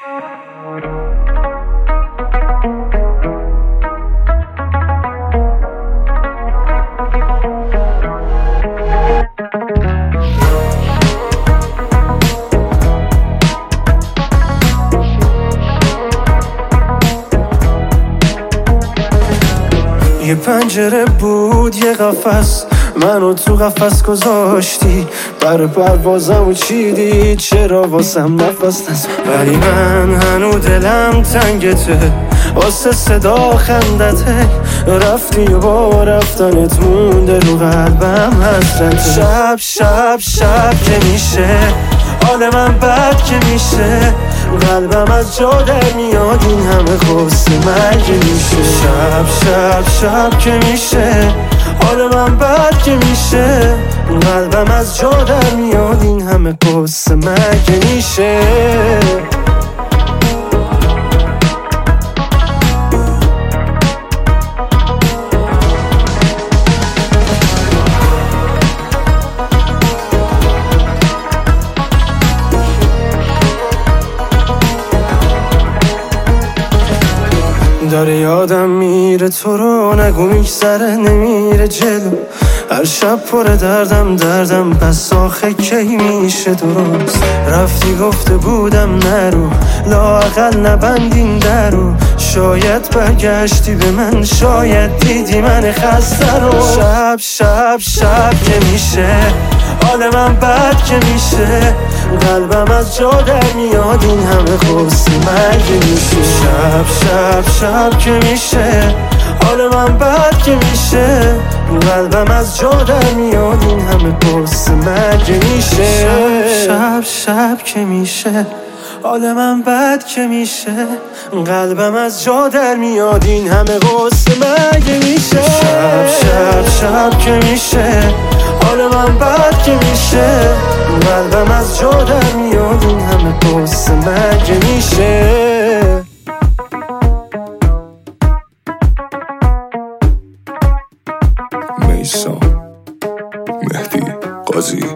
یه پنجره بود یه قفس، منو تو قفس گذاشتی، بر پروازمو چیدی، چرا واسم نفس نزد؟ ولی من هنو دلم تنگته واسه صدا خندته، رفتی و با رفتنت مونده رو قلبم حسرته. شب شب شب که میشه حال من بد که میشه، قلبم از جا در میاد، این همه قصه مرگ میشه. شب شب شب که میشه حال من بد که میشه، قلبم از جا در میاد، این همه قصه مرگ میشه. داره یادم میره تو رو نگو، میگذره نمیره جلو، هر شب پر دردم پس آخه کی میشه درست؟ رفتی گفته بودم نرو، لااقل نبندین درو، شاید برگشتی به من، شاید دیدی من خسته رو. شب شب شب که میشه حال من بد که میشه، قلبم از جا در میاد، این همه قصه مرگ میشه. شب شب شب که میشه حال من بد که میشه، قلبم از جا در میاد، این همه قصه مرگ میشه. شب شب که میشه حال من بد که میشه، قلبم از جا در میاد، این همه قصه مرگ میشه. شب شب شب که میشه حال من بد که میشه، قلبم از جا در میاد، این همه قصه مرگ میشه. میثم مهدی قاضی